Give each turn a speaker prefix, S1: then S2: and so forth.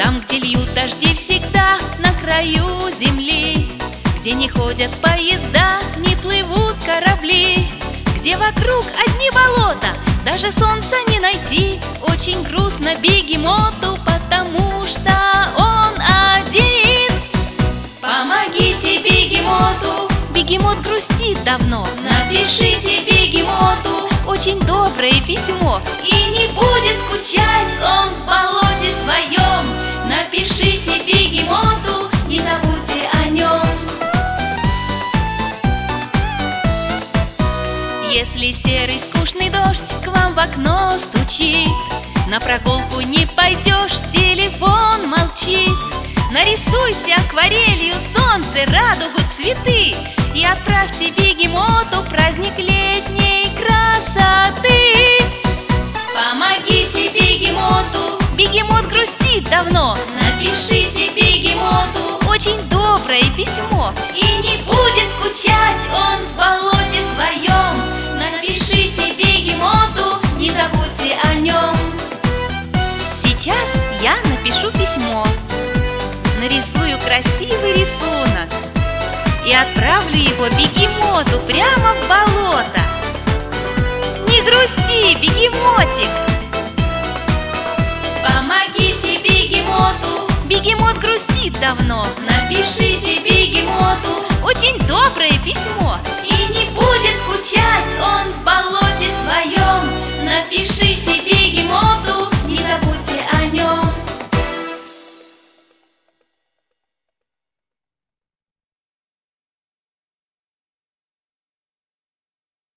S1: Там, где льют дожди, всегда на краю земли, где не ходят поезда, не плывут корабли, где вокруг одни болота, даже солнца не найти. Очень грустно бегемоту, потому что он один. Помогите бегемоту, бегемот грустит давно. Напишите бегемоту очень доброе письмо, и не будет скучать он в болоте своем. Напишите бегемоту, не забудьте о нем. Если серый скучный дождь к вам в окно стучит, на прогулку не пойдешь, телефон молчит. Нарисуйте акварелью солнце, радугу, цветы и отправьте бегемоту праздник летней красоты. Помогите бегемоту, бегемот грустит давно. Напишите бегемоту очень доброе письмо, и не будет скучать он в болоте своем. Напишите бегемоту, не забудьте о нем. Сейчас я напишу письмо, нарисую красивый рисунок и отправлю его бегемоту прямо в болото. Не грусти, бегемотик! Помогите бегемоту, бегемот грустит давно. Напишите бегемоту очень доброе письмо, и не будет скучать он в болоте своем. Напишите